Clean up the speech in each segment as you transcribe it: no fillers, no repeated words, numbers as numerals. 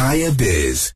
Kaya Biz.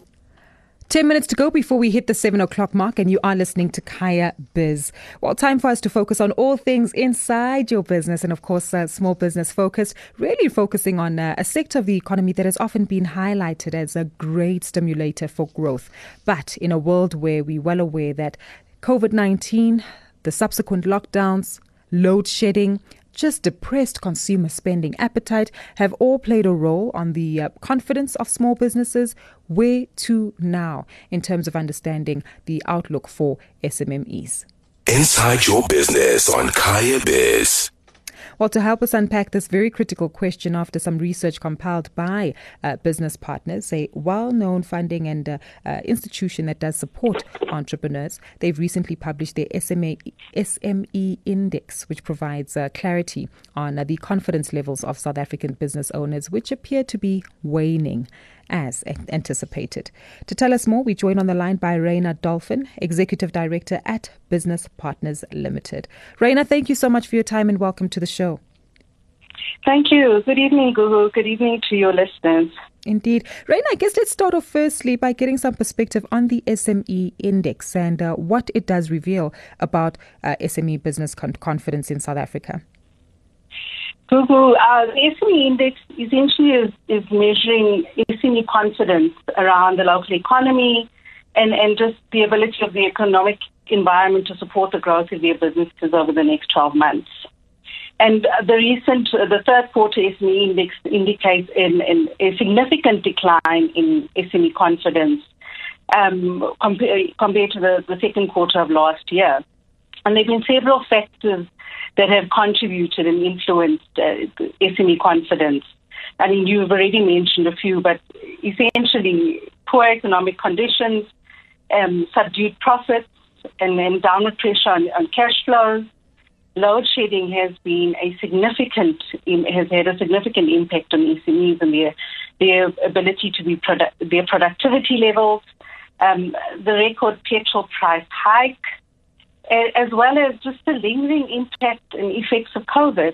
10 minutes to go before we hit the 7 o'clock mark, and you are listening to Kaya Biz. Well, time for us to focus on all things inside your business and, of course, small business focused, really focusing on a sector of the economy that has often been highlighted as a great stimulator for growth. But in a world where we're well aware that COVID-19, the subsequent lockdowns, load shedding, just depressed consumer spending appetite have all played a role on the confidence of small businesses. Where to now in terms of understanding the outlook for SMMEs? Inside your business on Kaya Biz. Well, to help us unpack this very critical question after some research compiled by Business Partners, a well-known funding and institution that does support entrepreneurs, they've recently published their SME Index, which provides clarity on the confidence levels of South African business owners, which appear to be waning as anticipated. To tell us more, we join on the line by Raina Dolphin, Executive Director at Business Partners Limited. Raina, thank you so much for your time and welcome to the show. Thank you. Good evening, Gugu. Good evening to your listeners. Indeed. Raina, I guess let's start off firstly by getting some perspective on the SME Index and what it does reveal about SME business confidence in South Africa. Gugu, the SME Index essentially is measuring SME confidence around the local economy and just the ability of the economic environment to support the growth of their businesses over the next 12 months. And the third quarter SME Index indicates a significant decline in SME confidence compared to the second quarter of last year. And there have been several factors that have contributed and influenced SME confidence. I mean, you've already mentioned a few, but essentially poor economic conditions, subdued profits, and then downward pressure on cash flows. Load shedding has had a significant impact on SMEs and their ability to be their productivity levels. The record petrol price hike, as well as just the lingering impact and effects of COVID,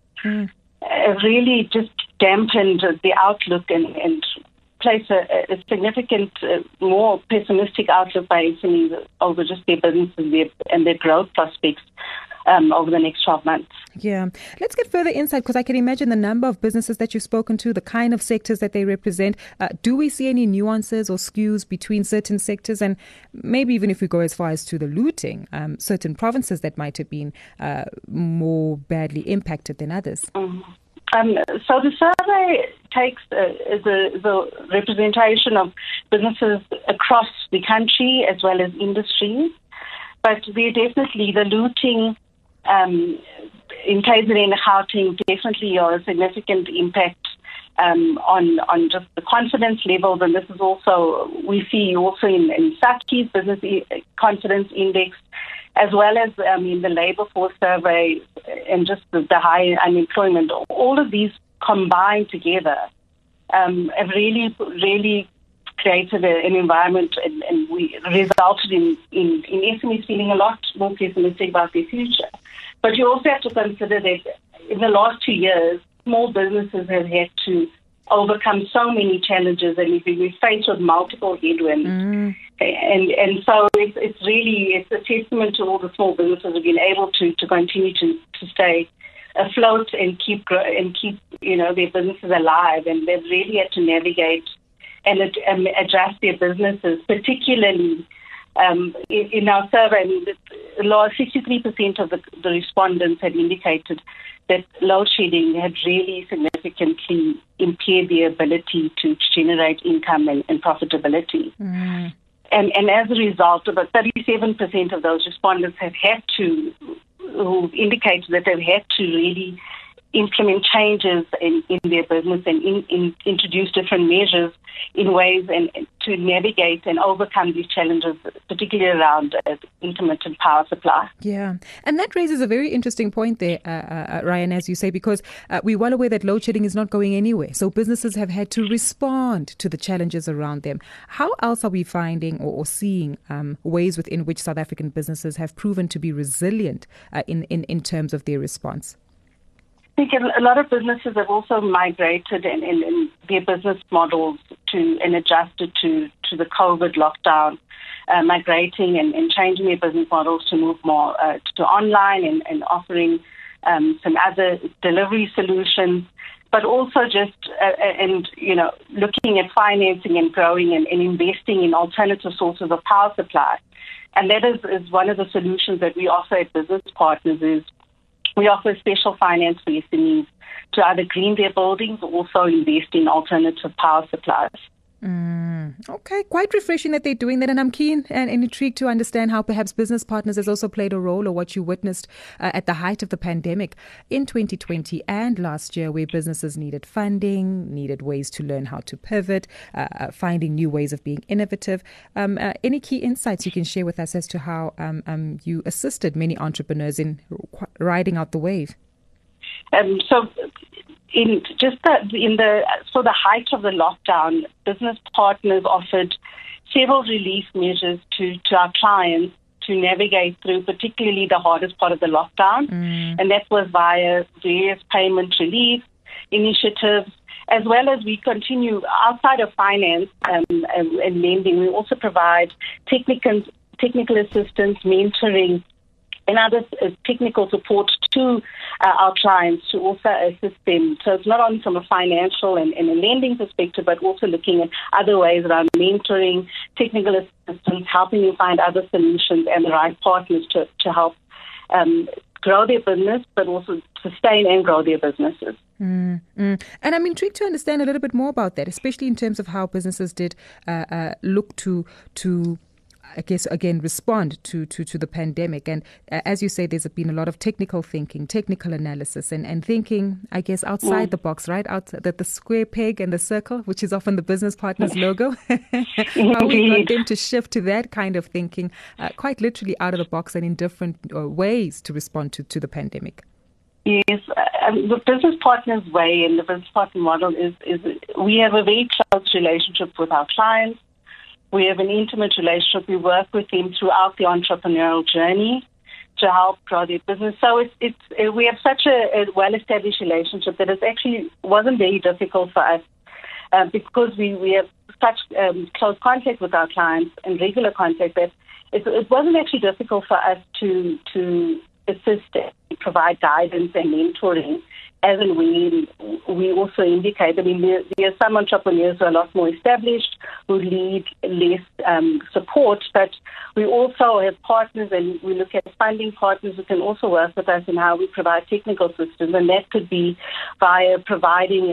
really just dampened the outlook and place a significant, more pessimistic outlook by SMEs over just their businesses and their growth prospects over the next 12 months. Yeah. Let's get further insight, because I can imagine the number of businesses that you've spoken to, the kind of sectors that they represent. Do we see any nuances or skews between certain sectors? And maybe even if we go as far as to the looting, certain provinces that might have been more badly impacted than others? So the survey takes the representation of businesses across the country as well as industries. But there definitely the looting in KZN and Gauteng definitely are a significant impact on just the confidence levels, and this is also we see also in SAFTI's business confidence index, as well as in the labour force survey and just the high unemployment. All of these combined together have really created an environment and we resulted in SMEs feeling a lot more pessimistic about their future. But you also have to consider that in the last 2 years, small businesses have had to overcome so many challenges, and we're faced with multiple headwinds. And so it's a testament to all the small businesses who have been able to continue to stay afloat and keep their businesses alive, and they've really had to navigate and adjust their businesses, particularly in our survey. 63% of the respondents had indicated that load shedding had really significantly impaired their ability to generate income and profitability. And as a result, about 37% of those respondents who indicated that they've had to really implement changes in their business and introduce different measures in ways and to navigate and overcome these challenges, particularly around intermittent power supply. Yeah, and that raises a very interesting point there, Ryan, as you say, because we're well aware that load shedding is not going anywhere. So businesses have had to respond to the challenges around them. How else are we finding or seeing ways within which South African businesses have proven to be resilient in terms of their response? I think a lot of businesses have also migrated in their business models to and adjusted to the COVID lockdown, migrating and changing their business models to move more to online and offering some other delivery solutions, but also just looking at financing and growing and investing in alternative sources of power supply. And that is one of the solutions that we offer at Business Partners. Is we offer special finance for SMEs to either green their buildings or also invest in alternative power supplies. Okay, quite refreshing that they're doing that, and I'm keen and intrigued to understand how perhaps Business Partners has also played a role, or what you witnessed at the height of the pandemic in 2020 and last year, where businesses needed funding, needed ways to learn how to pivot, finding new ways of being innovative. Any key insights you can share with us as to how you assisted many entrepreneurs in riding out the wave? For the height of the lockdown, Business Partners offered several relief measures to our clients to navigate through, particularly the hardest part of the lockdown. And that was via various payment relief initiatives, as well as we continue outside of finance and lending. We also provide technical assistance, mentoring, and other technical support to our clients to also assist them. So it's not only from a financial and a lending perspective, but also looking at other ways around mentoring, technical assistance, helping them find other solutions and the right partners to help grow their business, but also sustain and grow their businesses. And I'm intrigued to understand a little bit more about that, especially in terms of how businesses did look to I guess, again, respond to the pandemic. And as you say, there's been a lot of technical thinking, technical analysis, and thinking, I guess, outside the box, right? Outside the square peg and the circle, which is often the Business Partners logo. How we got them to shift to that kind of thinking, quite literally out of the box and in different ways to respond to the pandemic. Yes, the Business Partners way and the Business Partner model is we have a very close relationship with our clients. We have an intimate relationship. We work with them throughout the entrepreneurial journey to help grow their business. So we have such a well-established relationship that it actually wasn't very difficult for us because we have such close contact with our clients and regular contact that it wasn't actually difficult for us to assist and provide guidance and mentoring. As and when we also indicate, I mean, there are some entrepreneurs who are a lot more established, who need less support, but we also have partners, and we look at funding partners who can also work with us in how we provide technical assistance, and that could be via providing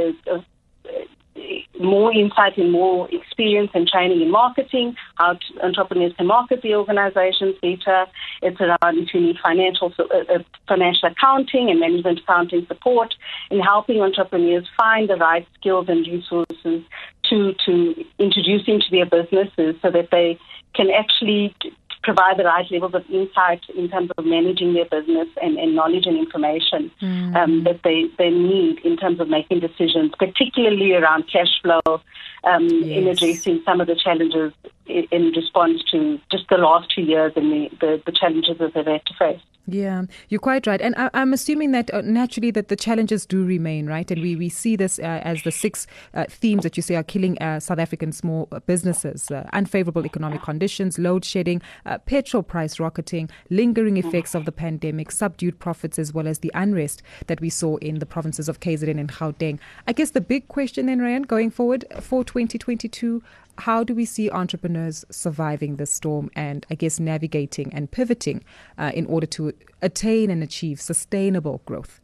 more insight and more experience and training in marketing, how entrepreneurs can market the organizations better. It's around if you need financial accounting and management accounting support, in helping entrepreneurs find the right skills and resources to introduce into their businesses so that they can actually provide the right levels of insight in terms of managing their business and knowledge and information that they need in terms of making decisions, particularly around cash flow, in addressing some of the challenges in response to just the last 2 years and the challenges that they've had to face. Yeah, you're quite right. And I'm assuming that naturally that the challenges do remain, right? And we see this as the 6 themes that you say are killing South African small businesses: unfavorable economic conditions, load shedding, petrol price rocketing, lingering effects of the pandemic, subdued profits, as well as the unrest that we saw in the provinces of KZN and Gauteng. I guess the big question then, Ryan, going forward for 2022, how do we see entrepreneurs surviving this storm and, I guess, navigating and pivoting in order to attain and achieve sustainable growth?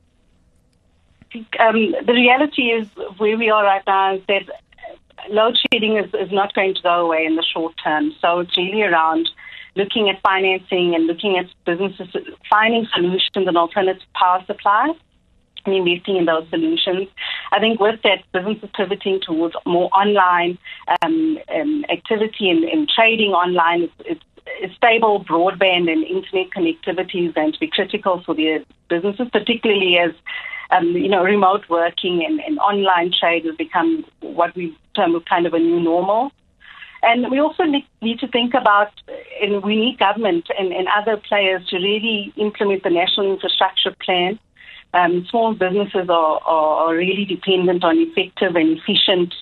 The reality is where we are right now is that load shedding is not going to go away in the short term. So it's really around looking at financing and looking at businesses, finding solutions and alternative power supplies, and investing in those solutions. I think with that, businesses pivoting towards more online activity and trading online, it's stable broadband and internet connectivity is going to be critical for their businesses, particularly as remote working and online trade has become what we term kind of a new normal. And we also need to think about, and we need government and other players to really implement the National Infrastructure Plan. Small businesses are really dependent on effective and efficient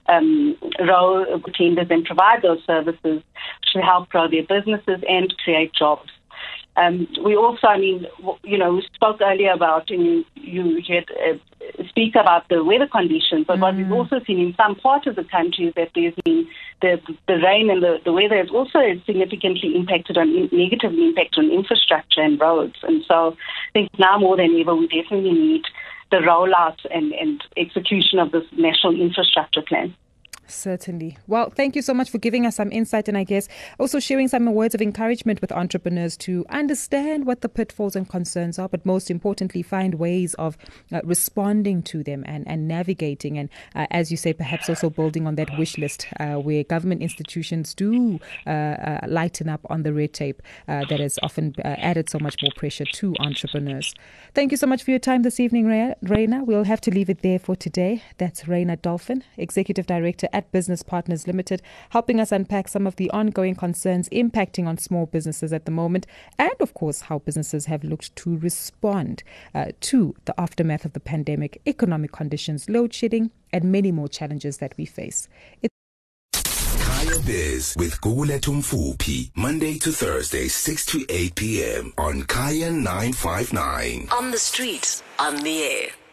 role tenders and provide those services to help grow their businesses and create jobs. We also, we spoke earlier about, and you had speak about the weather conditions, but what we've also seen in some parts of the country is that there's been the rain and the weather has also significantly negatively impacted on infrastructure and roads. And so I think now more than ever, we definitely need the rollout and execution of this national infrastructure plan. Certainly. Well, thank you so much for giving us some insight, and I guess also sharing some words of encouragement with entrepreneurs to understand what the pitfalls and concerns are, but most importantly, find ways of responding to them and navigating. And as you say, perhaps also building on that wish list where government institutions do lighten up on the red tape that has often added so much more pressure to entrepreneurs. Thank you so much for your time this evening, Raina. We'll have to leave it there for today. That's Raina Dolphin, Executive Director at Business Partners Limited, helping us unpack some of the ongoing concerns impacting on small businesses at the moment, and of course how businesses have looked to respond to the aftermath of the pandemic, economic conditions, load shedding, and many more challenges that we face. Kaya Biz with Gugulethu Mfuphi, Monday to Thursday, 6 to 8 p.m. on Kaya 959. On the street, on the air.